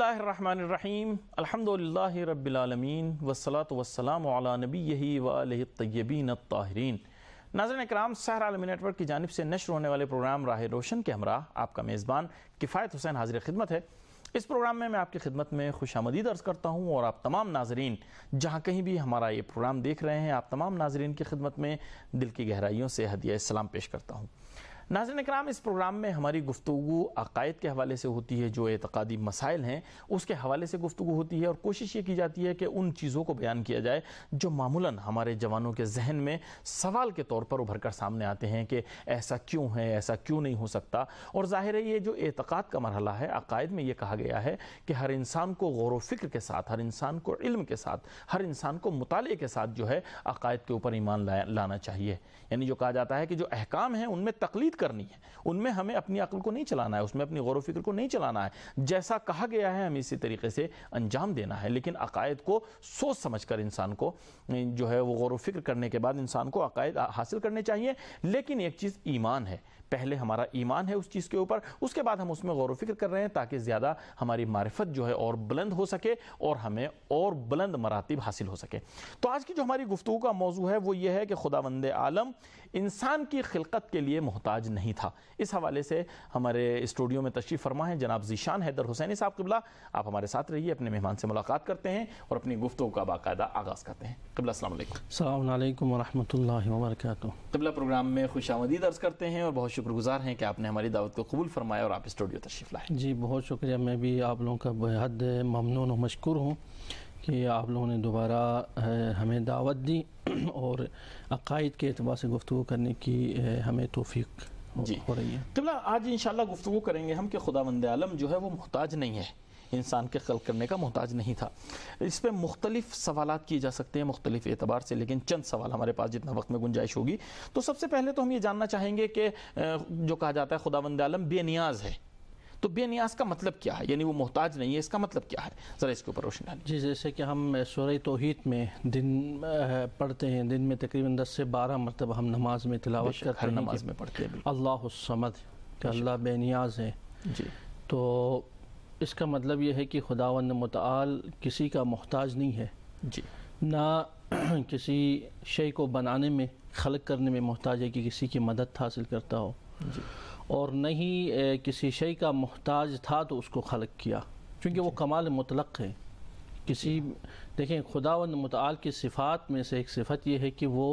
बिस्मिल्लाहिर रहमानिर रहीम अल्हम्दुलिल्लाहि रब्बिल आलमीन वस्सलातु वस्सलामु अला नबिय्यिही व आलिहि अत्तय्यबीन अत्ताहिरीन। नाज़रीन इकराम, सहर आलमी नेटवर्क की जानिब से नश्र होने वाले प्रोग्राम राह रोशन के हमरा आपका मेज़बान किफ़ायत हुसैन हाज़िर खिदमत है। इस प्रोग्राम में मैं आपकी खिदमत में खुशामदीद अर्ज़ करता हूँ और आप तमाम नाज़रीन जहाँ कहीं भी हमारा ये प्रोग्राम देख रहे हैं, आप तमाम नाज़रीन की खिदमत में दिल की गहराइयों से हदिया सलाम पेश करता हूँ। नाज़रीन इकराम, इस प्रोग्राम में हमारी गुफ्तगू अक़ायद के हवाले से होती है, जो एतक़ादी मसाइल हैं उसके हवाले से गुफ्तगू होती है और कोशिश ये की जाती है कि उन चीज़ों को बयान किया जाए जो मामूलन हमारे जवानों के जहन में सवाल के तौर पर उभर कर सामने आते हैं कि ऐसा क्यों है, ऐसा क्यों नहीं हो सकता। और ज़ाहिर है ये जो एतक़ाद का मरहला है, अक़ायद में ये कहा गया है कि हर इंसान को गौर व फ़िक्र के साथ, हर इंसान को इल्म के साथ, हर इंसान को मुताले के साथ जो है अक़ायद के ऊपर ईमान लाना चाहिए। यानी जो कहा जाता है कि जो अहकाम हैं उनमें तक़लीद करनी है, उनमें हमें अपनी अक्ल को नहीं चलाना है, उसमें अपनी गौर व फिक्र को नहीं चलाना है। जैसा कहा गया है हमें इसी तरीके से अंजाम देना है। लेकिन अक़ायद को सोच समझकर इंसान को जो है वो गौर व फिक्र करने के बाद इंसान को अक़ायद हासिल करने चाहिए। लेकिन एक चीज़ ईमान है, पहले हमारा ईमान है उस चीज़ के ऊपर, उसके बाद हम उसमें गौर व फिक्र कर रहे हैं ताकि ज़्यादा हमारी मारिफत जो है और बुलंद हो सके और हमें और बुलंद मरातिब हासिल हो सके। तो आज की जो हमारी गुफ्तगू का मौजू है वो ये है कि खुदावंद आलम इंसान की खिलकत के लिए मोहताज नहीं था। इस हवाले से हमारे स्टूडियो में तशरीफ़ फरमा है जनाब ज़ीशान हैदर हुसैनी साहब। क़िबला, आप हमारे साथ रहिए, अपने मेहमान से मुलाकात करते हैं और अपनी गुफ्तगू का बाकायदा आगाज़ करते हैं। क़िबला, अस्सलाम वालेकुम। अस्सलाम वालेकुम व रहमतुल्लाहि व बरकातुहू। क़िबला, प्रोग्राम में खुशामदीद अर्ज़ करते हैं और बहुत शुक्रगुज़ार हैं कि आपने हमारी दावत को कबूल फरमाया और आप स्टूडियो तशरीफ़ लाए। जी बहुत शुक्रिया, मैं भी आप लोगों का बेहद ममनून और मशकूर हूँ कि आप लोगों ने दोबारा हमें दावत दी और अक़ायद के एतबार से गुफ्तगू करने की हमें तौफ़ीक़ हो रही है। क़िबला, आज इंशाअल्लाह गुफ्तगू करेंगे हम कि खुदावंद आलम जो है वो मोहताज नहीं है, इंसान के खल्क़ करने का मोहताज नहीं था। इस पर मुख्तलिफ सवालात किए जा सकते हैं मुख्तलिफ एतबार से, लेकिन चंद सवाल हमारे पास जितना वक्त में गुंजाइश होगी। तो सबसे पहले तो हम ये जानना चाहेंगे कि जो कहा जाता है खुदावंद आलम बेनियाज है, तो बेनियाज का मतलब क्या है? यानी वो मोहताज नहीं है, इसका मतलब क्या है? ज़रा इसके ऊपर रोशनी डालिए। जी, जैसे कि हम सूरह तौहीद में दिन पढ़ते हैं, दिन में तकरीबन 10 से 12 मरतबा हम नमाज में तिलावत करते हैं, हर नमाज में पढ़ते हैं अल्लाहुस समद, कि अल्लाह बेनियाज है। जी, तो इसका मतलब ये है कि खुदावंद मुतआल किसी का मोहताज नहीं है। जी, ना किसी शय को बनाने में, खल्क़ करने में मोहताज है कि किसी की मदद हासिल करता हो, जी, और नहीं किसी शय का मोहताज था तो उसको खल्क़ किया, क्योंकि वो कमाल मुतलक़ है। किसी देखें, खुदावंद मुतआल की सिफ़ात में से एक सिफ़त ये है कि वो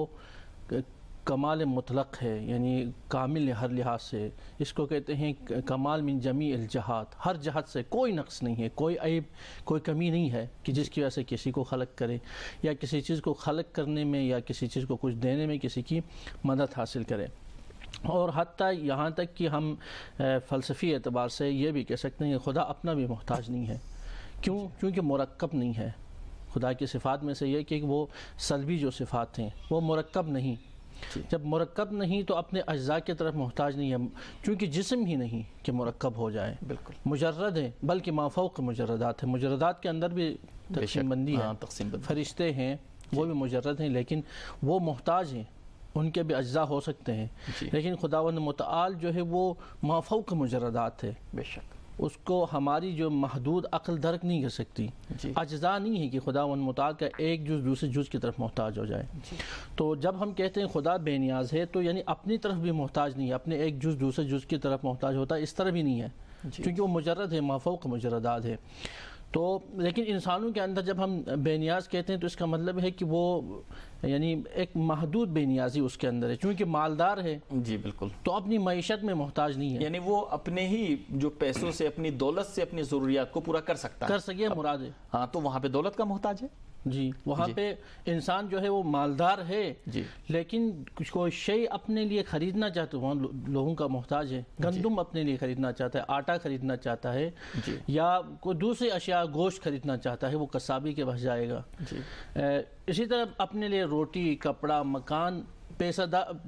कमाल मुतलक़ है, यानी कामिल है हर लिहाज से। इसको कहते हैं कमाल मिन जमी अल जहात, हर जहत से कोई नक्स नहीं है, कोई ऐब, कोई कमी नहीं है कि जिसकी वजह से किसी को खल्क़ करे या किसी चीज़ को खल्क़ करने में या किसी चीज़ को कुछ देने में किसी की मदद हासिल करे। और हत्ता यहाँ तक कि हम फ़लसफ़ी एतबार से ये भी कह सकते हैं कि खुदा अपना भी मोहताज नहीं है। क्यों? क्योंकि मुरक्कब नहीं है। खुदा की सिफ़ात में से ये कि वो सल्बी जो सिफ़ात हैं वो मुरक्कब नहीं। जब मुरक्कब नहीं तो अपने अज्जा की तरफ मोहताज नहीं है, क्योंकि जिस्म ही नहीं कि मुरक्कब हो जाए। बिल्कुल मुजर्रद है, बल्कि माफ़ौक़ मुजर्रदात है। मुजर्रदात के अंदर भी तक़सीम बंदी है। फरिश्ते हैं वो भी मुजर्रद हैं, लेकिन वो मोहताज हैं, उनके भी अज्जा हो सकते हैं। लेकिन खुदावंद मुतआल जो है वो माफ़ौक़ मुजर्रदात है। बेशक उसको हमारी जो महदूद अक्ल दर्क नहीं कर सकती। अज्जा नहीं है कि खुदावंद मुतआल का एक जुज़ दूसरे जुज़ की तरफ मोहताज हो जाए। तो जब हम कहते हैं खुदा बेनियाज है, तो यानी अपनी तरफ भी मोहताज नहीं है, अपने एक जुज़ दूसरे जुज़ की तरफ मोहताज होता है, इस तरह भी नहीं है, क्योंकि वो मुजर्रद है, माफ़ौक़ मुजर्रदात है। तो लेकिन इंसानों के अंदर जब हम बेनियाज कहते हैं तो इसका मतलब है कि वो यानी एक महदूद बेनियाजी उसके अंदर है, क्योंकि मालदार है। जी बिल्कुल, तो अपनी मईशत में मोहताज नहीं है, यानी वो अपने ही जो पैसों से, अपनी दौलत से अपनी ज़रूरियात को पूरा कर सकता है, कर सके मुराद है। हाँ, तो वहाँ पे दौलत का मोहताज है। जी, वहाँ पे इंसान जो है वो मालदार है जी, लेकिन कोई शय अपने लिए खरीदना चाहता है, वहाँ लोगों का मोहताज है। गंदम अपने लिए खरीदना चाहता है, आटा खरीदना चाहता है, या कोई दूसरी अशिया, गोश्त खरीदना चाहता है, वो कसाबी के पास जाएगा। इसी तरह अपने लिए रोटी, कपड़ा, मकान پیسہ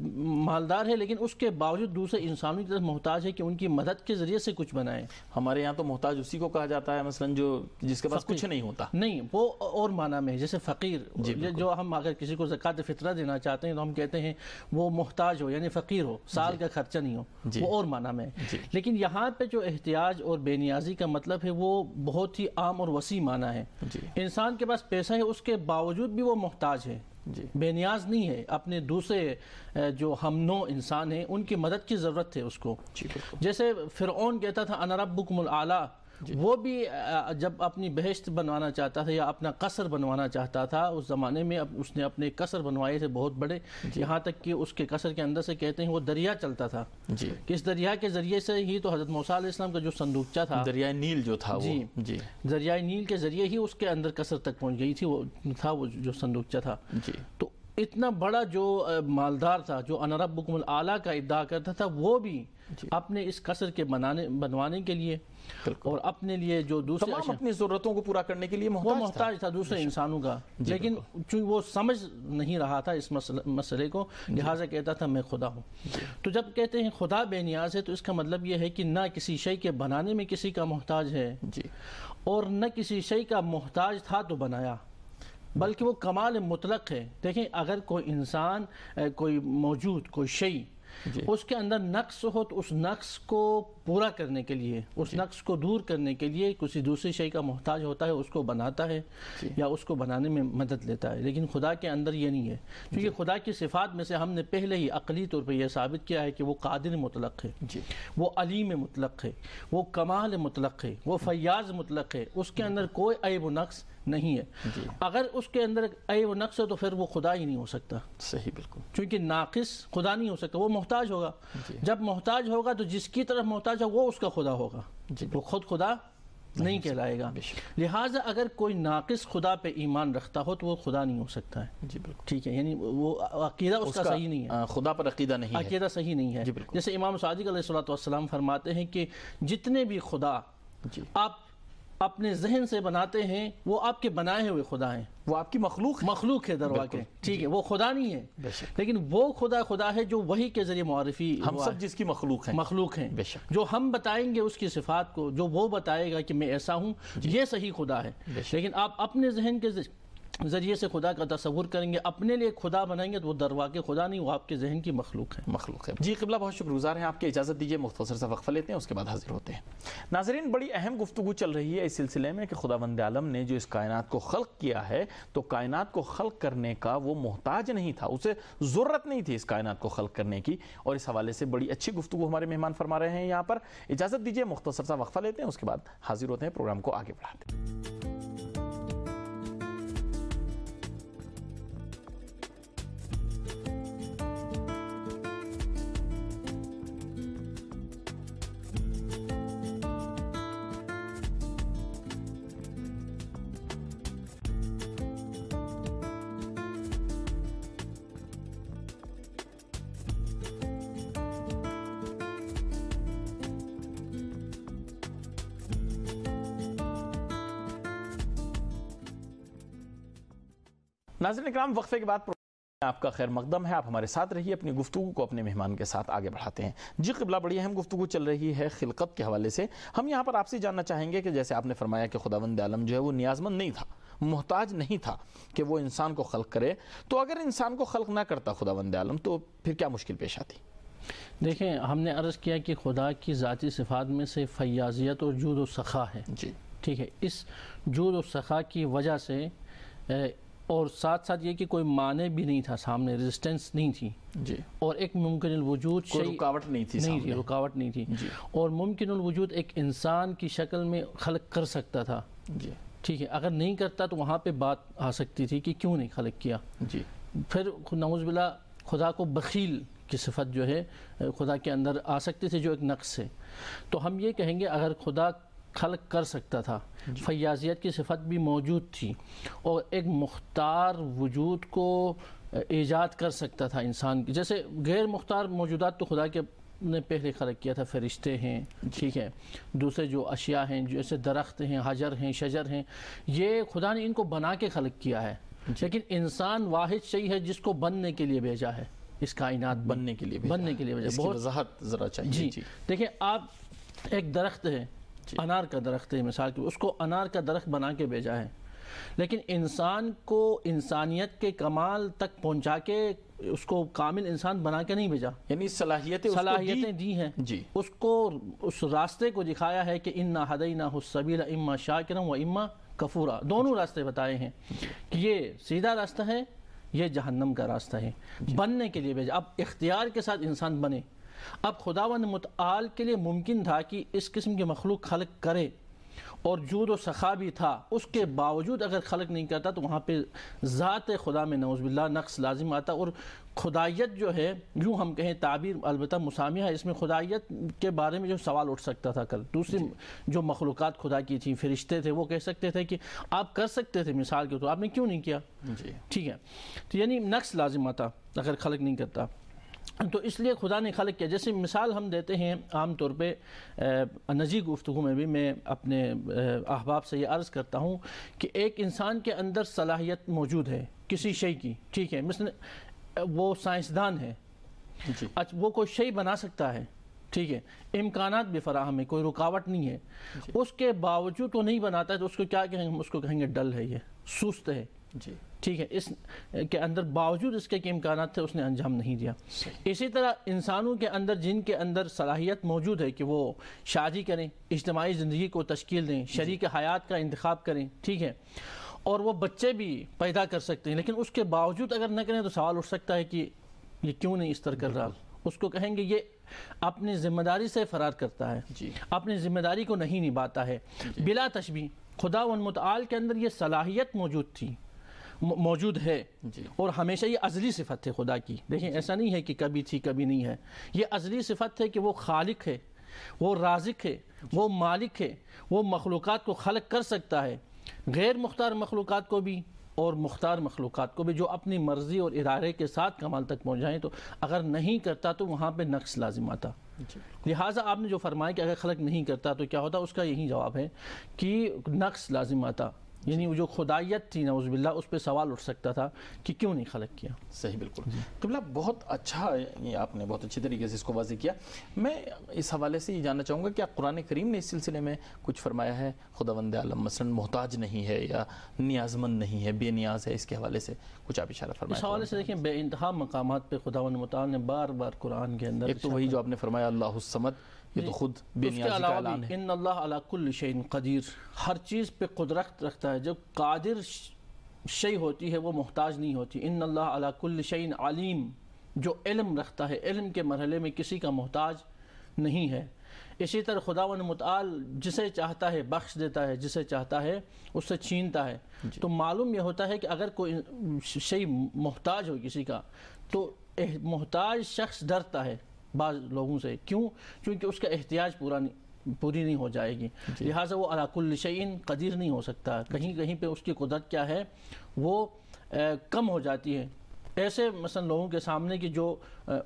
مالدار ہے لیکن اس کے باوجود دوسرے انسانوں کی طرف محتاج ہے کہ ان کی مدد کے ذریعے سے کچھ بنائیں. ہمارے یہاں تو محتاج اسی کو کہا جاتا ہے مثلا جس کے پاس کچھ نہیں ہوتا. نہیں، وہ اور معنی میں ہے، جیسے فقیر. جو ہم اگر کسی کو زکوٰۃ فطرہ دینا چاہتے ہیں تو ہم کہتے ہیں وہ محتاج ہو، یعنی فقیر ہو، سال کا خرچہ نہیں ہو، وہ اور معنی میں ہے. لیکن یہاں پہ جو احتیاج اور بے نیازی کا مطلب ہے وہ بہت ہی عام اور وسیع معنی ہے. انسان کے پاس پیسہ ہے، اس کے باوجود بھی وہ محتاج ہے، بے نیاز نہیں ہے. اپنے دوسرے جو ہم نو انسان ہیں ان کی مدد کی ضرورت ہے اس کو. جیسے فرعون کہتا تھا انا ربکم الاعلی، وہ بھی جب اپنی بہشت بنوانا چاہتا تھا یا اپنا قصر بنوانا چاہتا تھا اس زمانے میں، اس نے اپنے قصر بنوائے تھے بہت بڑے، یہاں تک کہ اس کے قصر کے اندر سے کہتے ہیں وہ دریا چلتا تھا. کہ اس دریا کے ذریعے سے ہی تو حضرت موسیٰ علیہ السلام کا جو صندوقچہ تھا، دریائے نیل جو تھا، دریائے نیل کے ذریعے ہی اس کے اندر قصر تک پہنچ گئی تھی، وہ تھا وہ جو صندوقچہ تھا. تو اتنا بڑا جو مالدار تھا، جو انا ربکم الاعلی کا ادعا کرتا تھا، وہ بھی اپنے اس قصر کے بنوانے کے لیے اور اپنے لیے جو دوسرے تمام اپنی ضرورتوں کو پورا کرنے کے لیے محتاج تھا دوسرے انسانوں کا. لیکن چونکہ وہ سمجھ نہیں رہا تھا اس مسئلے کو، لہٰذا کہتا تھا میں خدا ہوں. تو جب کہتے ہیں خدا بے نیاز ہے تو اس کا مطلب یہ ہے کہ نہ کسی شے کے بنانے میں کسی کا محتاج ہے اور نہ کسی شے کا محتاج تھا تو بنایا، بلکہ وہ کمال مطلق ہے. دیکھیں اگر کوئی انسان، کوئی موجود، کوئی شے اس کے اندر نقص ہو تو اس نقص کو پورا کرنے کے لیے، اس نقص کو دور کرنے کے لیے کسی دوسری شے کا محتاج ہوتا ہے، اس کو بناتا ہے یا اس کو بنانے میں مدد لیتا ہے. لیکن خدا کے اندر یہ نہیں ہے، کیونکہ خدا کی صفات میں سے ہم نے پہلے ہی عقلی طور پہ یہ ثابت کیا ہے کہ وہ قادر مطلق ہے، وہ علیم مطلق ہے، وہ کمال مطلق ہے، وہ فیاض مطلق ہے. اس کے اندر کوئی عیب و نقص نہیں ہے. اگر اس کے اندر عیب و نقص ہے تو پھر وہ خدا ہی نہیں ہو سکتا. صحیح، بالکل. چونکہ ناقص خدا نہیں ہو سکتا، وہ محتاج ہوگا. جب محتاج ہوگا تو جس کی طرف محتاج ہے وہ اس کا خدا ہوگا، وہ خود خدا نہیں کہلائے گا. لہٰذا اگر کوئی ناقص خدا پہ ایمان رکھتا ہو تو وہ خدا نہیں ہو سکتا ہے. ٹھیک ہے، یعنی وہ عقیدہ اس کا صحیح نہیں ہے، خدا پر عقیدہ نہیں ہے، عقیدہ صحیح نہیں ہے. جیسے امام صادق علیہ السلام فرماتے ہیں کہ جتنے بھی خدا آپ اپنے ذہن سے بناتے ہیں وہ آپ کے بنائے ہوئے خدا ہیں، وہ آپ کی مخلوق ہے درواقع. ٹھیک ہے، وہ خدا نہیں ہے، لیکن وہ خدا ہے جو وحی کے ذریعے معرفی، ہم سب جس کی مخلوق ہیں، جو ہم بتائیں گے اس کی صفات کو، جو وہ بتائے گا کہ میں ایسا ہوں، یہ صحیح خدا ہے. لیکن آپ اپنے ذہن کے ذریعے سے خدا کا تصور کریں گے، اپنے لیے خدا بنائیں گے تو وہ درواقع خدا نہیں، وہ آپ کے ذہن کی مخلوق ہے. جی قبلہ، بہت شکر گزار ہیں آپ کی. اجازت دیجیے مختصر سا وقفہ لیتے ہیں، اس کے بعد حاضر ہوتے ہیں. ناظرین، بڑی اہم گفتگو چل رہی ہے اس سلسلے میں کہ خداوند عالم نے جو اس کائنات کو خلق کیا ہے تو کائنات کو خلق کرنے کا وہ محتاج نہیں تھا، اسے ضرورت نہیں تھی اس کائنات کو خلق کرنے کی. اور اس حوالے سے بڑی اچھی گفتگو ہمارے مہمان فرما رہے ہیں یہاں پر. اجازت دیجیے مختصر سا وقفہ لیتے ہیں، اس کے بعد حاضر ہوتے ہیں، پروگرام کو آگے بڑھاتے ہیں. ناظرین اکرام، وقفے کے بعد آپ کا خیر مقدم ہے. آپ ہمارے ساتھ رہیے، اپنی گفتگو کو اپنے مہمان کے ساتھ آگے بڑھاتے ہیں. جی قبلہ، بڑی اہم گفتگو چل رہی ہے خلقت کے حوالے سے. ہم یہاں پر آپ سے جاننا چاہیں گے کہ جیسے آپ نے فرمایا کہ خداوند عالم جو ہے وہ نیازمند نہیں تھا، محتاج نہیں تھا کہ وہ انسان کو خلق کرے، تو اگر انسان کو خلق نہ کرتا خداوند عالم تو پھر کیا مشکل پیش آتی؟ دیکھیں، ہم نے عرض کیا کہ خدا کی ذاتی صفات میں سے فیاضیت اور جود و سخا ہے. ٹھیک ہے، اس جود و سخا کی وجہ سے اور ساتھ ساتھ یہ کہ کوئی معنی بھی نہیں تھا سامنے، ریزسٹنس نہیں تھی، اور ایک ممکن الوجود کوئی رکاوٹ نہیں تھی، اور ممکن الوجود ایک انسان کی شکل میں خلق کر سکتا تھا. ٹھیک ہے، اگر نہیں کرتا تو وہاں پہ بات آ سکتی تھی کہ کیوں نہیں خلق کیا. پھر نعوذ باللہ خدا کو بخیل کی صفت جو ہے خدا کے اندر آ سکتی تھی، جو ایک نقص ہے. تو ہم یہ کہیں گے اگر خدا خلق کر سکتا تھا، فیاضیت کی صفت بھی موجود تھی، اور ایک مختار وجود کو ایجاد کر سکتا تھا انسان کی. جیسے غیر مختار موجودات تو خدا کے نے پہلے خلق کیا تھا، فرشتے ہیں، ٹھیک ہے، دوسرے جو اشیاء ہیں جیسے درخت ہیں، حجر ہیں، شجر ہیں، یہ خدا نے ان کو بنا کے خلق کیا ہے. لیکن انسان واحد شیء ہے جس کو بننے کے لیے بھیجا ہے. اس کائنات میں بننے کے لیے وجہ اس کی وضاحت ذرا چاہیے. جی دیکھیں آپ ایک درخت ہے انار کا درخت ہے مثال کے اس کو انار کا درخت بنا کے بھیجا ہے لیکن انسان کو انسانیت کے کمال تک پہنچا کے اس کو کامل انسان بنا کے نہیں بھیجا یعنی صلاحیتیں دی ہیں جی اس کو اس راستے کو دکھایا ہے کہ انا ہدیناہ السبیل اما شاکرا و اما کفورا دونوں راستے بتائے ہیں کہ یہ سیدھا راستہ ہے یہ جہنم کا راستہ ہے بننے کے لیے بھیجا اب اختیار کے ساتھ انسان بنے اب خداوند متعال کے لیے ممکن تھا کہ اس قسم کی مخلوق خلق کرے اور جود و سخا بھی تھا اس کے باوجود اگر خلق نہیں کرتا تو وہاں پہ ذات خدا میں نعوذ باللہ نقص لازم آتا اور خدائیت جو ہے یوں ہم کہیں تعبیر البتہ مسامحہ ہے اس میں خدائیت کے بارے میں جو سوال اٹھ سکتا تھا کل دوسری جو مخلوقات خدا کی تھیں فرشتے تھے وہ کہہ سکتے تھے کہ آپ کر سکتے تھے مثال کے تو آپ نے کیوں نہیں کیا ٹھیک ہے تو یعنی نقص لازم آتا اگر خلق نہیں کرتا تو اس لیے خدا نے خلق کیا جیسے مثال ہم دیتے ہیں عام طور پہ نجی گفتگو میں بھی میں اپنے احباب سے یہ عرض کرتا ہوں کہ ایک انسان کے اندر صلاحیت موجود ہے کسی شے کی ٹھیک ہے مثلا وہ سائنسدان ہے وہ کوئی شے بنا سکتا ہے ٹھیک ہے امکانات بھی فراہم ہے کوئی رکاوٹ نہیں ہے اس کے باوجود وہ نہیں بناتا ہے تو اس کو کیا کہیں گے اس کو کہیں گے ڈل ہے یہ سست ہے ٹھیک ہے اس کے اندر باوجود اس کے امکانات تھے اس نے انجام نہیں دیا اسی طرح انسانوں کے اندر جن کے اندر صلاحیت موجود ہے کہ وہ شادی کریں اجتماعی زندگی کو تشکیل دیں شریک حیات کا انتخاب کریں ٹھیک ہے اور وہ بچے بھی پیدا کر سکتے ہیں لیکن اس کے باوجود اگر نہ کریں تو سوال اٹھ سکتا ہے کہ یہ کیوں نہیں اس طرح کر رہا اس کو کہیں گے یہ اپنی ذمہ داری سے فرار کرتا ہے اپنی ذمہ داری کو نہیں نبھاتا ہے بلا تشبیہ خداوند متعال کے اندر یہ صلاحیت موجود ہے اور ہمیشہ یہ ازلی صفت ہے خدا کی دیکھیں ایسا نہیں ہے کہ کبھی تھی کبھی نہیں ہے یہ ازلی صفت ہے کہ وہ خالق ہے وہ رازق ہے وہ مالک ہے وہ مخلوقات کو خلق کر سکتا ہے غیر مختار مخلوقات کو بھی اور مختار مخلوقات کو بھی جو اپنی مرضی اور ارادے کے ساتھ کمال تک پہنچ جائیں تو اگر نہیں کرتا تو وہاں پہ نقص لازم آتا لہٰذا آپ نے جو فرمایا کہ اگر خلق نہیں کرتا تو کیا ہوتا اس کا یہی جواب ہے کہ نقص لازم آتا یعنی وہ جو خدائیت تھی نعوذ باللہ اس پہ سوال اٹھ سکتا تھا کہ کیوں نہیں خلق کیا صحیح بالکل قبلہ بہت اچھا آپ نے بہت اچھی طریقے سے اس کو واضح کیا میں اس حوالے سے یہ جاننا چاہوں گا کہ قرآن کریم نے اس سلسلے میں کچھ فرمایا ہے خداوند عالم مثلا محتاج نہیں ہے یا نیازمند نہیں ہے بے نیاز ہے اس کے حوالے سے کچھ آپ اشارہ فرمائیں اس حوالے سے دیکھیں بے انتہا مقامات پہ خداوند متعال نے بار بار قرآن کے اندر ایک تو وہی جو آپ نے فرمایا اللہ الصمد یہ تو خود بے نیازی کا اعلان ہے ان اللہ علی کل شیء قدیر ہر چیز پہ قدرت رکھتا ہے جب قادر شیء ہوتی ہے وہ محتاج نہیں ہوتی ان اللہ علی کل شیء علیم جو علم رکھتا ہے علم کے مرحلے میں کسی کا محتاج نہیں ہے اسی طرح خداوند متعال جسے چاہتا ہے بخش دیتا ہے جسے چاہتا ہے اس سے چھینتا ہے تو معلوم یہ ہوتا ہے کہ اگر کوئی شیء محتاج ہو کسی کا تو محتاج شخص ڈرتا ہے بعض لوگوں سے کیوں کیونکہ اس کا احتیاج پوری نہیں ہو جائے گی لہٰذا وہ علی کل شیء قدیر نہیں ہو سکتا کہیں کہیں پہ اس کی قدرت کیا ہے وہ کم ہو جاتی ہے ایسے مثلا لوگوں کے سامنے کی جو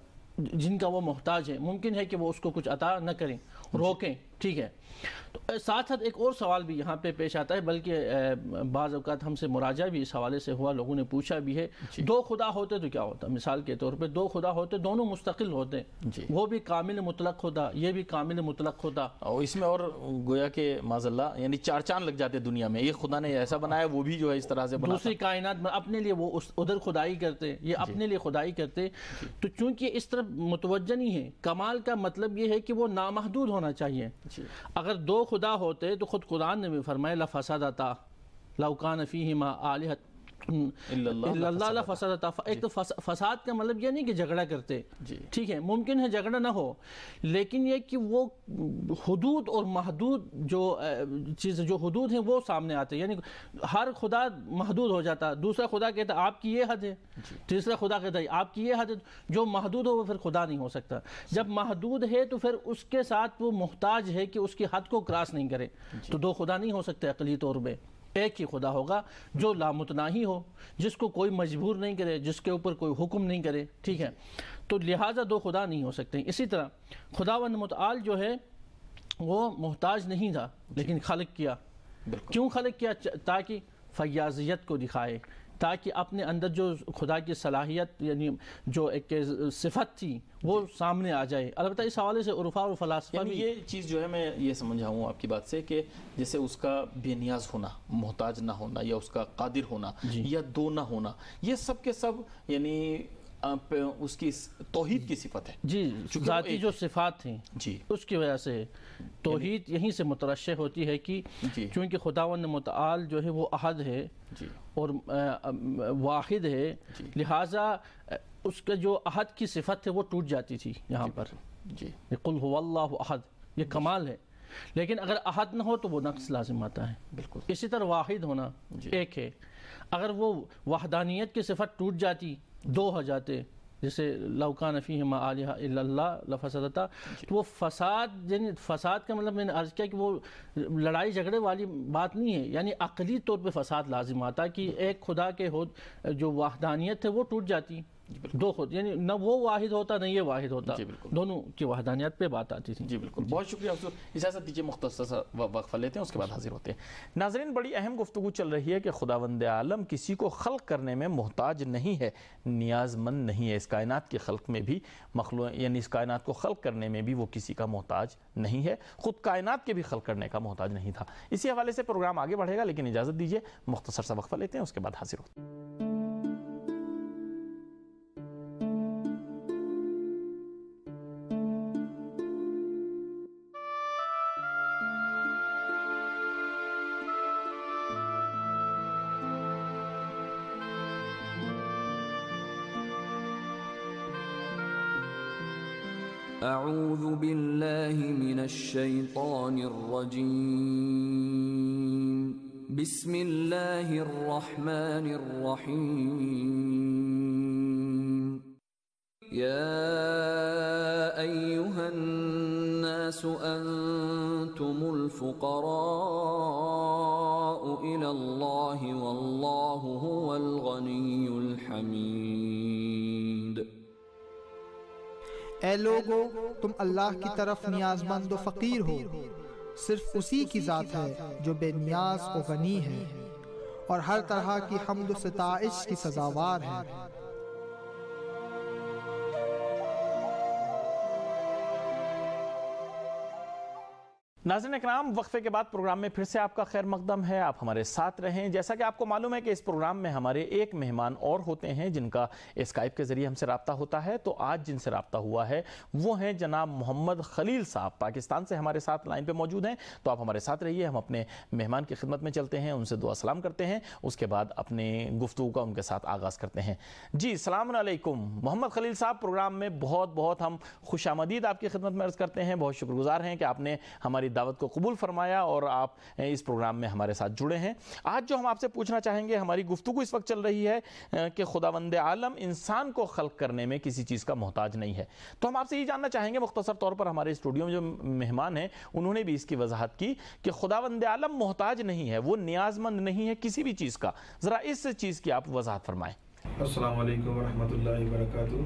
جن کا وہ محتاج ہے ممکن ہے کہ وہ اس کو کچھ عطا نہ کریں روکیں ٹھیک ہے تو ساتھ ساتھ ایک اور سوال بھی یہاں پہ پیش آتا ہے بلکہ بعض اوقات ہم سے مراجعہ بھی اس حوالے سے ہوا لوگوں نے پوچھا بھی ہے دو خدا ہوتے تو کیا ہوتا مثال کے طور پہ دو خدا ہوتے دونوں مستقل ہوتے وہ بھی کامل مطلق ہوتا یہ بھی کامل مطلق ہوتا اور اس میں اور گویا کہ معاذ اللہ یعنی چار چاند لگ جاتے دنیا میں یہ خدا نے ایسا بنایا وہ بھی جو ہے اس طرح سے بنا دوسری کائنات میں اپنے لیے وہ ادھر خدائی کرتے یہ اپنے لیے خدائی کرتے تو چونکہ اس طرف متوجہ نہیں ہے کمال کا مطلب یہ ہے کہ وہ نامحدود ہونا چاہیے اگر دو خدا ہوتے تو خود قرآن نے بھی فرمایا لفسدتا لو کان فیہما آلہۃ الا اللہ لفسدتا ایک تو فساد کا مطلب یہ نہیں کہ جھگڑا کرتے ٹھیک ہے ممکن ہے جھگڑا نہ ہو لیکن یہ کہ وہ حدود اور محدود جو چیز جو حدود ہیں وہ سامنے آتے ہیں یعنی ہر خدا محدود ہو جاتا دوسرا خدا کہتا آپ کی یہ حد ہے تیسرا خدا کہتا ہے آپ کی یہ حد ہے جو محدود ہو وہ پھر خدا نہیں ہو سکتا جب محدود ہے تو پھر اس کے ساتھ وہ محتاج ہے کہ اس کی حد کو کراس نہیں کرے تو دو خدا نہیں ہو سکتے عقلی طور پہ ایک ہی خدا ہوگا جو لامتناہی ہو جس کو کوئی مجبور نہیں کرے جس کے اوپر کوئی حکم نہیں کرے ٹھیک ہے تو لہٰذا دو خدا نہیں ہو سکتے اسی طرح خداوند متعال جو ہے وہ محتاج نہیں تھا لیکن خلق کیا کیوں خلق کیا تاکہ فیاضیت کو دکھائے تاکہ اپنے اندر جو خدا کی صلاحیت یعنی جو ایک صفت تھی وہ سامنے آ جائے. البتہ اس حوالے سے عرفا اور فلاسفہ یعنی بھی یہ چیز جو ہے میں یہ سمجھا ہوں آپ کی بات سے کہ جیسے اس کا بے نیاز ہونا، محتاج نہ ہونا، یا اس کا قادر ہونا یا دو نہ ہونا، یہ سب کے سب یعنی اس کی توحید کی صفت ہے. جی ذاتی جو صفات تھیں جی اس کی وجہ سے توحید یہیں سے مترشح ہوتی ہے کہ چونکہ خداوند متعال جو ہے وہ احد ہے اور واحد ہے، لہٰذا اس کا جو احد کی صفت ہے وہ ٹوٹ جاتی تھی یہاں پر. جی قل هو اللہ احد، یہ کمال ہے. لیکن اگر احد نہ ہو تو وہ نقص لازم آتا ہے. بالکل اسی طرح واحد ہونا ایک ہے، اگر وہ وحدانیت کی صفت ٹوٹ جاتی، دو ہو جاتے، جیسے لو کان فیہما آلہۃ الا اللہ لفسدتا، تو وہ فساد، یعنی فساد کا مطلب میں نے عرض کیا کہ وہ لڑائی جھگڑے والی بات نہیں ہے، یعنی عقلی طور پہ فساد لازم آتا کہ ایک خدا کے جو وحدانیت ہے وہ ٹوٹ جاتی. دو خود یعنی نہ وہ واحد ہوتا نہ یہ واحد ہوتا، دونوں کی وحدانیت پہ بات آتی تھی. جی بالکل، بہت شکریہ حضور. اجازت دیجیے مختصر سا وقفہ لیتے ہیں، اس کے بعد حاضر ہوتے ہیں. ناظرین، بڑی اہم گفتگو چل رہی ہے کہ خداوند عالم کسی کو خلق کرنے میں محتاج نہیں ہے، نیاز مند نہیں ہے. اس کائنات کے خلق میں بھی یعنی اس کائنات کو خلق کرنے میں بھی وہ کسی کا محتاج نہیں ہے، خود کائنات کے بھی خلق کرنے کا محتاج نہیں تھا. اسی حوالے سے پروگرام آگے بڑھے گا، لیکن اجازت دیجیے مختصر سا وقفہ لیتے ہیں، اس کے بعد حاضر ہوتے ہیں. اعوذ باللہ من الشیطان الرجیم. بسم اللہ الرحمن الرحیم. یا ایہا الناس انتم الفقراء الی اللہ واللہ هو الغنی الحمید. اے لوگو، تم اللہ کی طرف نیاز مند و فقیر ہو، صرف اسی کی ذات ہے جو بے نیاز و غنی ہے اور ہر طرح کی حمد و ستائش کی سزاوار ہے. ناظرین اکرام، وقفے کے بعد پروگرام میں پھر سے آپ کا خیر مقدم ہے. آپ ہمارے ساتھ رہیں. جیسا کہ آپ کو معلوم ہے کہ اس پروگرام میں ہمارے ایک مہمان اور ہوتے ہیں جن کا اسکائپ کے ذریعے ہم سے رابطہ ہوتا ہے. تو آج جن سے رابطہ ہوا ہے وہ ہیں جناب محمد خلیل صاحب، پاکستان سے ہمارے ساتھ لائن پہ موجود ہیں. تو آپ ہمارے ساتھ رہیے، ہم اپنے مہمان کی خدمت میں چلتے ہیں، ان سے دعا سلام کرتے ہیں، اس کے بعد اپنے گفتگو کا ان کے ساتھ آغاز کرتے ہیں. جی السلام علیکم محمد خلیل صاحب، پروگرام میں بہت بہت ہم خوش آمدید آپ کی خدمت میں عرض کرتے ہیں. بہت شکر گزار ہیں کہ آپ نے ہماری دعوت کو قبول فرمایا اور آپ اس پروگرام میں ہمارے ساتھ جڑے ہیں. آج جو ہم آپ سے پوچھنا چاہیں گے، ہماری گفتگو اس وقت چل رہی ہے کہ خداوند عالم انسان کو خلق کرنے میں کسی چیز کا محتاج نہیں ہے. تو ہم آپ سے یہ جاننا چاہیں گے، مختصر طور پر ہمارے اسٹوڈیو میں جو مہمان ہیں انہوں نے بھی اس کی وضاحت کی کہ خداوند عالم محتاج نہیں ہے، وہ نیاز مند نہیں ہے کسی بھی چیز کا. ذرا اس چیز کی آپ وضاحت فرمائیں. السلام علیکم ورحمۃ اللہ وبرکاتہ.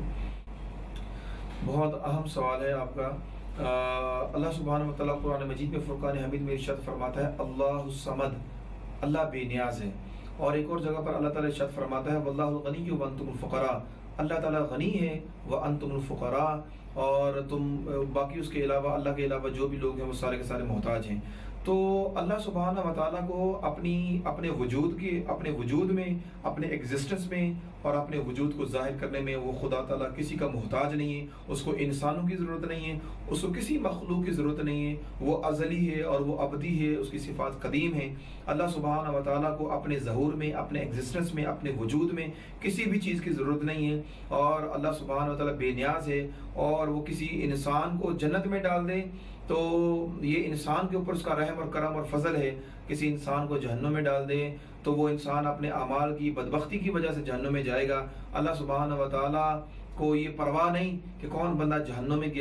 بہت اہم سوال ہے آپ کا. اللہ سبحانہ و تعالیٰ قرآن مجید میں فرقان حمید میں ارشاد فرماتا ہے اللہ الصمد، اللہ بے نیاز ہے. اور ایک اور جگہ پر اللہ تعالیٰ ارشاد فرماتا ہے واللہ الغنی وانتم الفقراء، اللہ تعالیٰ غنی ہے وانتم الفقراء، اور تم باقی اس کے علاوہ، اللہ کے علاوہ جو بھی لوگ ہیں وہ سارے کے سارے محتاج ہیں. تو اللہ سبحانہ و تعالیٰ کو اپنے وجود میں، اپنے ایگزسٹنس میں اور اپنے وجود کو ظاہر کرنے میں وہ خدا تعالیٰ کسی کا محتاج نہیں ہے. اس کو انسانوں کی ضرورت نہیں ہے، اس کو کسی مخلوق کی ضرورت نہیں ہے. وہ ازلی ہے اور وہ ابدی ہے، اس کی صفات قدیم ہیں. اللہ سبحانہ و تعالیٰ کو اپنے ظہور میں، اپنے ایگزسٹنس میں، اپنے وجود میں کسی بھی چیز کی ضرورت نہیں ہے. اور اللہ سبحانہ و تعالیٰ بے نیاز ہے. اور وہ کسی انسان کو جنت میں ڈال دے تو یہ انسان کے اوپر اس کا رحم اور کرم اور فضل ہے. کسی انسان کو جہنم میں ڈال دے تو وہ انسان اپنے اعمال کی بدبختی کی وجہ سے جہنم میں جائے گا. اللہ سبحانہ و تعالیٰ کو یہ پرواہ نہیں کہ کون بندہ جہنم میں گیا،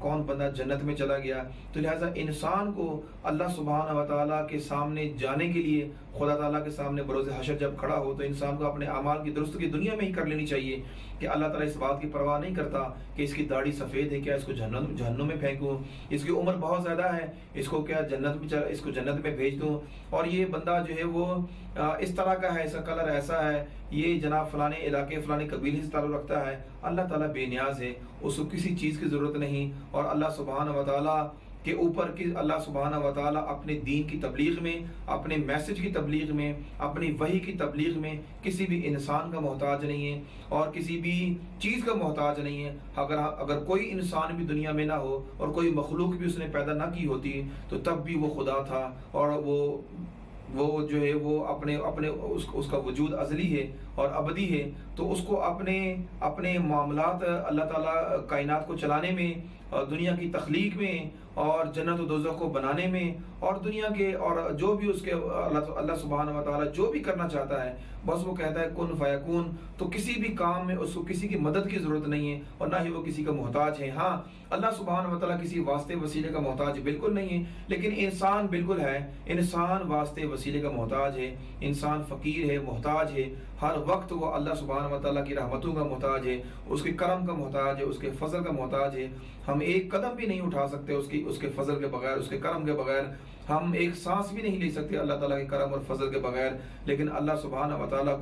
کون بندہ جنت میں چلا گیا. تو لہٰذا انسان کو اللہ سبحانہ و تعالیٰ کے سامنے جانے کے لیے، خدا تعالیٰ کے سامنے بروز حشر جب کھڑا ہو، تو انسان کو اپنے اعمال کی درستگی دنیا میں ہی کر لینی چاہیے کہ اللہ تعالیٰ اس بات کی پرواہ نہیں کرتا کہ اس کی داڑھی سفید ہے، کیا اس کو جہنم میں پھینکوں، اس کی عمر بہت زیادہ ہے، اس کو کیا اس کو جنت میں بھیج دوں، اور یہ بندہ جو ہے وہ اس طرح کا ہے، اس کا کلر ایسا ہے، یہ جناب فلانے علاقے فلانے قبیلے سے تعلق رکھتا ہے. اللہ تعالیٰ بے نیاز ہے، اس کو کسی چیز کی ضرورت نہیں. اور اللہ سبحانہ و تعالیٰ کے اوپر اللہ سبحانہ و تعالیٰ اپنے دین کی تبلیغ میں، اپنے میسج کی تبلیغ میں، اپنی وحی کی تبلیغ میں کسی بھی انسان کا محتاج نہیں ہے اور کسی بھی چیز کا محتاج نہیں ہے. اگر کوئی انسان بھی دنیا میں نہ ہو اور کوئی مخلوق بھی اس نے پیدا نہ کی ہوتی تو تب بھی وہ خدا تھا، اور وہ جو ہے وہ اپنے اس کا وجود ازلی ہے اور ابدی ہے. تو اس کو اپنے معاملات اللہ تعالیٰ کائنات کو چلانے میں، دنیا کی تخلیق میں، اور جنت و دوزخ کو بنانے میں، اور دنیا کے اور جو بھی اس کے اللہ سبحانہ و تعالیٰ جو بھی کرنا چاہتا ہے بس وہ کہتا ہے کن فیکون. تو کسی بھی کام میں اس کو کسی کی مدد کی ضرورت نہیں ہے اور نہ ہی وہ کسی کا محتاج ہے. ہاں اللہ سبحانہ و تعالیٰ کسی واسطے وسیلے کا محتاج بالکل نہیں ہے، لیکن انسان بالکل ہے. انسان واسطے وسیلے کا محتاج ہے، انسان فقیر ہے، محتاج ہے. ہر وقت وہ اللہ سبحانہ و تعالیٰ کی رحمتوں کا محتاج ہے، اس کے کرم کا محتاج ہے، اس کے فضل کا محتاج ہے. ہم ایک قدم بھی نہیں اٹھا سکتے اس کے فضل کے بغیر، اس کے کرم کے بغیر. ہم ایک سانس بھی نہیں لے سکتے اللہ تعالیٰ کے کرم اور فضل کے بغیر. لیکن اللہ سبحانہ و تعالیٰ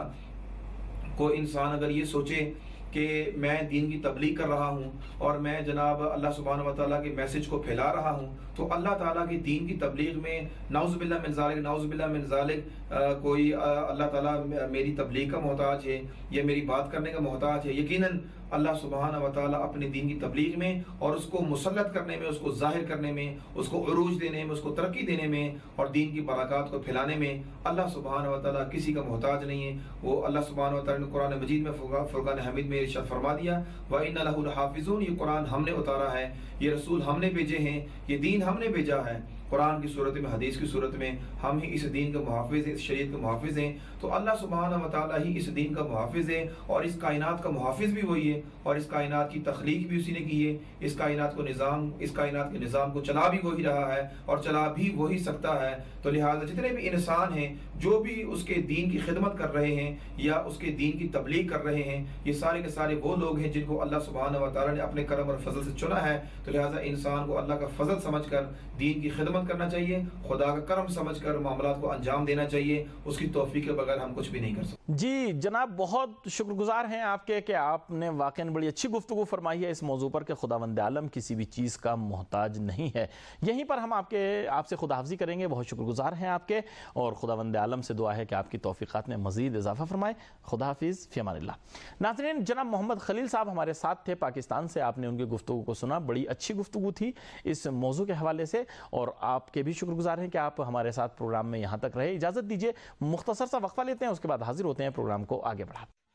کو انسان اگر یہ سوچے کہ میں دین کی تبلیغ کر رہا ہوں اور میں جناب اللہ سبحانہ و تعالیٰ کے میسج کو پھیلا رہا ہوں، تو اللہ تعالیٰ کی دین کی تبلیغ میں نعوذ باللہ من ذالک کوئی اللہ تعالیٰ میری تبلیغ کا محتاج ہے یا میری بات کرنے کا محتاج ہے. یقیناً اللہ سبحانہ و تعالیٰ اپنے دین کی تبلیغ میں اور اس کو مسلط کرنے میں، اس کو ظاہر کرنے میں، اس کو عروج دینے میں، اس کو ترقی دینے میں اور دین کی برکات کو پھیلانے میں اللہ سبحانہ و تعالیٰ کسی کا محتاج نہیں ہے. وہ اللہ سبحانہ و تعالیٰ نے قرآن مجید میں فرقان حمید میں ارشاد فرما دیا وَإِنَّ لَهُ لَحَافِظُونَ. یہ قرآن ہم نے اتارا ہے، یہ رسول ہم نے بھیجے ہیں، یہ دین ہم نے بھیجا ہے. قرآن کی صورت میں، حدیث کی صورت میں ہم ہی اس دین کا محافظ ہیں، اس شریعت کا محافظ ہیں. تو اللہ سبحانہ و تعالیٰ ہی اس دین کا محافظ ہے اور اس کائنات کا محافظ بھی وہی ہے اور اس کائنات کی تخلیق بھی اسی نے کی ہے. اس کائنات کے نظام کو چلا بھی وہی رہا ہے اور چلا بھی وہی سکتا ہے. تو لہٰذا جتنے بھی انسان ہیں جو بھی اس کے دین کی خدمت کر رہے ہیں یا اس کے دین کی تبلیغ کر رہے ہیں، یہ سارے کے سارے وہ لوگ ہیں جن کو اللہ سبحانہ و تعالیٰ نے اپنے کرم اور فضل سے چنا ہے. تو لہٰذا انسان کو اللہ کا فضل سمجھ کر دین کی خدمت کرنا چاہیے، خدا کا کرم سمجھ کر معاملات کو انجام دینا چاہیے. اس کی توفیق کے بغیر ہم کچھ بھی نہیں کر سکتے. جی جناب، بہت شکر گزار ہیں آپ کے کہ آپ نے واقعاً بڑی اچھی گفتگو فرمائی ہے اس موضوع پر کہ خداوند عالم کسی بھی چیز کا محتاج نہیں ہے. یہیں پر ہم آپ سے خداحافظی کریں گے. بہت شکر گزار ہیں آپ کے، اور خداوند عالم سے دعا ہے کہ آپ کی توفیقات میں مزید اضافہ فرمائے. خدا حافظ، فی امان اللہ. ناظرین، جناب محمد خلیل صاحب ہمارے ساتھ تھے پاکستان سے. آپ نے ان کی گفتگو کو سنا، بڑی اچھی گفتگو تھی اس موضوع کے حوالے سے، اور آپ کے بھی شکر گزار ہیں کہ آپ ہمارے ساتھ پروگرام میں یہاں تک رہے. اجازت دیجیے مختصر سا وقفہ لیتے ہیں، اس کے بعد حاضر ہوتے ہیں پروگرام کو آگے بڑھاتے ہیں.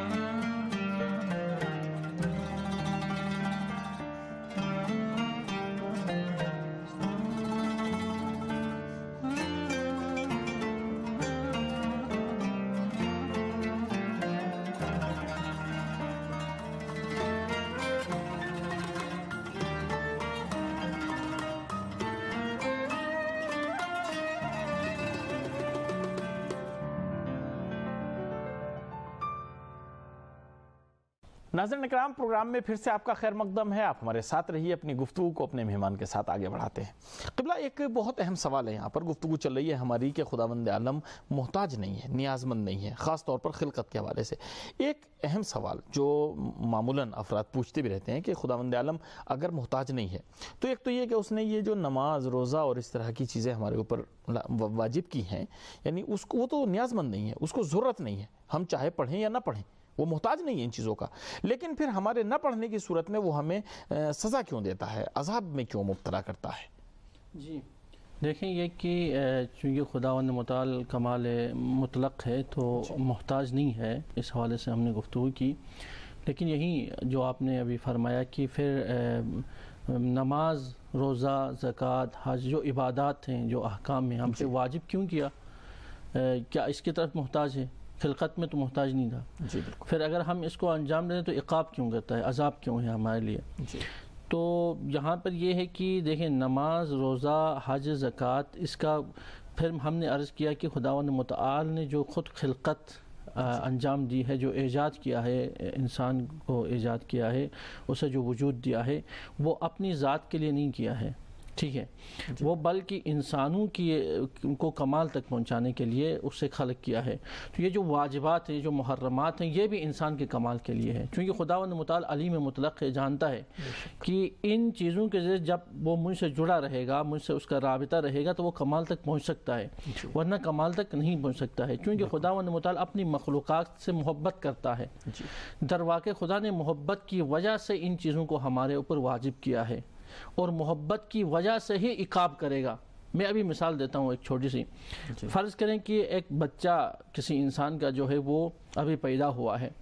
ناظرین اکرام، پروگرام میں پھر سے آپ کا خیر مقدم ہے. آپ ہمارے ساتھ رہیے، اپنی گفتگو کو اپنے مہمان کے ساتھ آگے بڑھاتے ہیں. قبلہ، ایک بہت اہم سوال ہے یہاں پر گفتگو چل رہی ہے ہماری کہ خداوند عالم محتاج نہیں ہے، نیاز مند نہیں ہے، خاص طور پر خلقت کے حوالے سے. ایک اہم سوال جو معمولاً افراد پوچھتے بھی رہتے ہیں کہ خداوند عالم اگر محتاج نہیں ہے تو ایک تو یہ کہ اس نے یہ جو نماز، روزہ اور اس طرح کی چیزیں ہمارے اوپر واجب کی ہیں، یعنی وہ تو نیاز مند نہیں ہے، اس کو ضرورت نہیں ہے. ہم چاہے پڑھیں یا نہ پڑھیں، وہ محتاج نہیں ہے ان چیزوں کا. لیکن پھر ہمارے نہ پڑھنے کی صورت میں وہ ہمیں سزا کیوں دیتا ہے، عذاب میں کیوں مبتلا کرتا ہے؟ جی دیکھیں، یہ کہ چونکہ خداوند متعال کمال مطلق ہے تو محتاج نہیں ہے، اس حوالے سے ہم نے گفتگو کی. لیکن یہی جو آپ نے ابھی فرمایا کہ پھر نماز، روزہ، زکوٰۃ، حج، جو عبادات ہیں، جو احکام ہیں، ہم سے واجب کیوں کیا؟ کیا اس کی طرف محتاج ہے؟ خلقت میں تو محتاج نہیں تھا. جی، پھر اگر ہم اس کو انجام دیں تو عقاب کیوں کرتا ہے، عذاب کیوں ہے ہمارے لیے؟ جی. تو یہاں پر یہ ہے کہ دیکھیں نماز، روزہ، حج، زکوٰۃ، اس کا پھر ہم نے عرض کیا کہ خداوند متعال نے جو خود خلقت انجام دی ہے، جو ایجاد کیا ہے، انسان کو ایجاد کیا ہے، اسے جو وجود دیا ہے، وہ اپنی ذات کے لیے نہیں کیا ہے، ٹھیک ہے، وہ بلکہ انسانوں کو کمال تک پہنچانے کے لیے اس سے خلق کیا ہے۔ تو یہ جو واجبات ہیں، جو محرمات ہیں، یہ بھی انسان کے کمال کے لیے ہے، کیونکہ خداوند متعال علیم مطلق ہے، جانتا ہے کہ ان چیزوں کے ذریعے جب وہ مجھ سے جڑا رہے گا، مجھ سے اس کا رابطہ رہے گا، تو وہ کمال تک پہنچ سکتا ہے، ورنہ کمال تک نہیں پہنچ سکتا ہے، کیونکہ خداوند متعال اپنی مخلوقات سے محبت کرتا ہے۔ در واقع خدا نے محبت کی وجہ سے ان چیزوں کو ہمارے اوپر واجب کیا ہے، اور محبت کی وجہ سے ہی عقاب کرے گا۔ میں ابھی مثال دیتا ہوں ایک چھوٹی سی۔ فرض کریں کہ ایک بچہ کسی انسان کا جو ہے وہ ابھی پیدا ہوا ہے،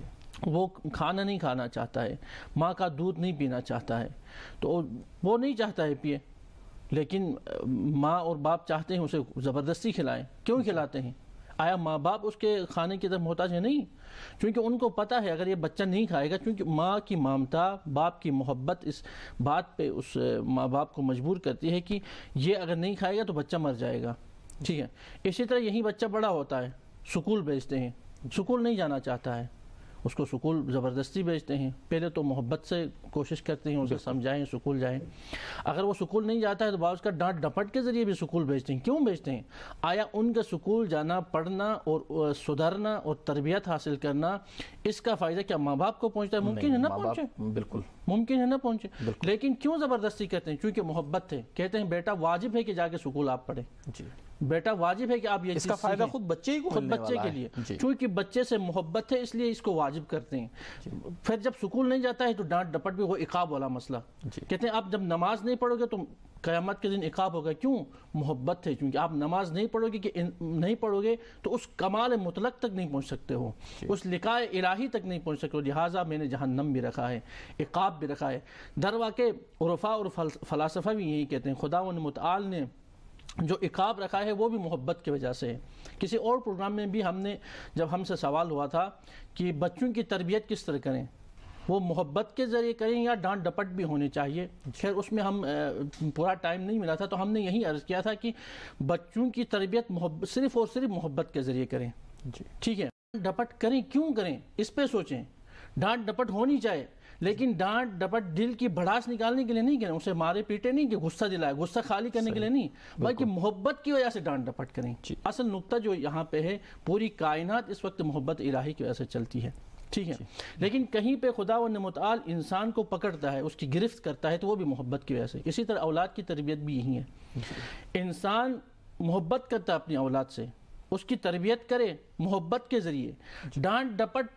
وہ کھانا نہیں کھانا چاہتا ہے، ماں کا دودھ نہیں پینا چاہتا ہے، تو وہ نہیں چاہتا ہے پیے، لیکن ماں اور باپ چاہتے ہیں اسے زبردستی کھلائیں۔ کیوں کھلاتے ہیں؟ آیا ماں باپ اس کے کھانے کی طرف محتاج ہے؟ نہیں، کیونکہ ان کو پتہ ہے اگر یہ بچہ نہیں کھائے گا، کیونکہ ماں کی ممتا، باپ کی محبت اس بات پہ اس ماں باپ کو مجبور کرتی ہے کہ یہ اگر نہیں کھائے گا تو بچہ مر جائے گا، ٹھیک ہے۔ اسی طرح یہی بچہ بڑا ہوتا ہے، سکول بھیجتے ہیں، سکول نہیں جانا چاہتا ہے، اس کو سکول زبردستی بھیجتے ہیں، پہلے تو محبت سے کوشش کرتے ہیں اسے سمجھائیں سکول جائیں، اگر وہ سکول نہیں جاتا ہے تو بعض کا ڈانٹ ڈپٹ کے ذریعے بھی سکول بھیجتے ہیں۔ کیوں بھیجتے ہیں؟ آیا ان کا سکول جانا، پڑھنا اور سدھرنا اور تربیت حاصل کرنا، اس کا فائدہ کیا ماں باپ کو پہنچتا ہے؟ ممکن ہے نہ پہنچے، بالکل ممکن ہے نہ پہنچے، لیکن کیوں زبردستی کرتے ہیں؟ کیونکہ محبت ہے، کہتے ہیں بیٹا واجب ہے کہ جا کے سکول آپ پڑھیں، بیٹا واجب ہے کہ آپ یہ اس کا فائدہ خود بچے ہی کو ملنے والا ہے، کے لیے، چونکہ بچے سے محبت ہے اس لیے اس کو واجب کرتے ہیں۔ پھر جب سکول نہیں جاتا ہے تو ڈانٹ ڈپٹ بھی، وہ عقاب والا مسئلہ، کہتے ہیں آپ جب نماز نہیں پڑھو گے تو قیامت کے دن عقاب ہوگا۔ کیوں؟ محبت ہے، کیونکہ آپ نماز نہیں پڑھو گے کہ نہیں پڑھو گے تو اس کمال مطلق تک نہیں پہنچ سکتے ہو، اس لقاء الہی تک نہیں پہنچ سکتے ہو، لہٰذا میں نے جہنم بھی رکھا ہے، عقاب بھی رکھا ہے۔ در واقع عرفاء اور فلاسفہ بھی یہی کہتے ہیں، خداوند متعال نے جو عقاب رکھا ہے وہ بھی محبت کی وجہ سے ہے۔ کسی اور پروگرام میں بھی جب ہم سے سوال ہوا تھا کہ بچوں کی تربیت کس طرح کریں، وہ محبت کے ذریعے کریں یا ڈانٹ ڈپٹ بھی ہونی چاہیے، خیر اس میں ہم پورا ٹائم نہیں ملا تھا، تو ہم نے یہی عرض کیا تھا کہ بچوں کی تربیت صرف اور صرف محبت کے ذریعے کریں، ٹھیک ہے۔ ڈانٹ ڈپٹ کریں، کیوں کریں اس پہ سوچیں، ڈانٹ ڈپٹ ہونی چاہیے، لیکن ڈانٹ ڈپٹ دل کی بھڑاس نکالنے کے لیے نہیں کریں، اسے مارے پیٹے نہیں کہ غصہ دلائے، غصہ خالی کرنے کے لیے نہیں، بلکہ محبت کی وجہ سے ڈانٹ ڈپٹ کریں۔ اصل نقطہ جو یہاں پہ ہے، پوری کائنات اس وقت محبت الہی کی وجہ سے چلتی ہے، ٹھیک ہے، لیکن کہیں پہ خداوند متعال انسان کو پکڑتا ہے، اس کی گرفت کرتا ہے، تو وہ بھی محبت کی وجہ سے۔ اسی طرح اولاد کی تربیت بھی یہی ہے، انسان محبت کرتا ہے اپنی اولاد سے، اس کی تربیت کرے محبت کے ذریعے، ڈانٹ ڈپٹ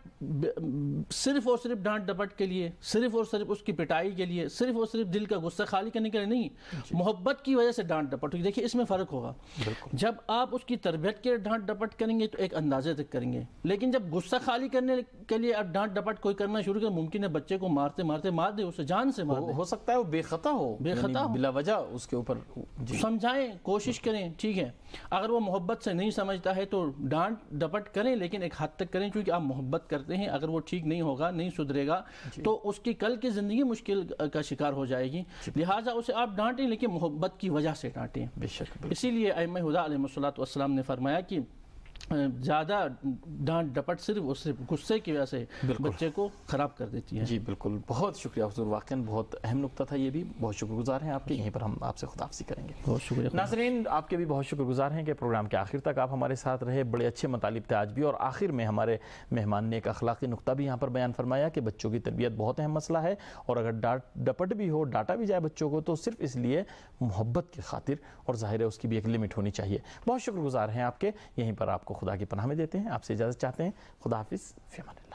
صرف اور صرف ڈانٹ ڈپٹ کے لیے، صرف اور صرف اس کی پٹائی کے لیے، صرف اور صرف دل کا غصہ خالی کرنے کے لیے نہیں، محبت کی وجہ سے ڈانٹ ڈپٹ۔ دیکھیں اس میں فرق ہوگا، جب آپ اس کی تربیت کے ڈانٹ ڈپٹ کریں گے تو ایک اندازے تک کریں گے، لیکن جب غصہ خالی کرنے کے لیے اب ڈانٹ ڈپٹ کوئی کرنا شروع کرے، ممکن ہے بچے کو مارتے مارتے مار دے، اسے جان سے مار دے، ہو سکتا ہے وہ بے خطا ہو، بلا وجہ اس کے اوپر سمجھائیں، کوشش کریں، ٹھیک ہے۔ اگر وہ محبت سے نہیں سمجھتا ہے تو ڈانٹ ڈپٹ کریں، لیکن ایک حد تک کریں، کیونکہ آپ محبت کرتے ہیں۔ اگر وہ ٹھیک نہیں ہوگا، نہیں سدھرے گا، تو اس کی کل کی زندگی مشکل کا شکار ہو جائے گی، لہٰذا اسے آپ ڈانٹیں، لیکن محبت کی وجہ سے ڈانٹیں۔ بے شک، اسی لیے ائمہ ہدیٰ علیہ السلام نے فرمایا کہ زیادہ ڈانٹ ڈپٹ صرف اور صرف غصے کی وجہ سے بچے کو خراب کر دیتی ہے۔ جی بالکل، بہت شکریہ حضور، واقعاً بہت اہم نقطہ تھا یہ بھی، بہت شکر گزار ہیں آپ کے۔ یہیں پر ہم آپ سے خداحافظی کریں گے۔ بہت شکریہ ناظرین، آپ کے بھی بہت شکر گزار ہیں کہ پروگرام کے آخر تک آپ ہمارے ساتھ رہے، بڑے اچھے مطالب تھے آج بھی، اور آخر میں ہمارے مہمان نے ایک اخلاقی نقطہ بھی یہاں پر بیان فرمایا کہ بچوں کی تربیت بہت اہم مسئلہ ہے، اور اگر ڈانٹ ڈپٹ بھی ہو، ڈانٹا بھی جائے بچوں کو، تو صرف اس لیے محبت کی خاطر، اور ظاہر ہے اس کی بھی ایک لمٹ ہونی چاہیے۔ بہت شکر گزار ہیں آپ کے، یہیں پر آپ کو خدا کی پناہ میں دیتے ہیں، آپ سے اجازت چاہتے ہیں۔ خدا حافظ، فی امان اللہ۔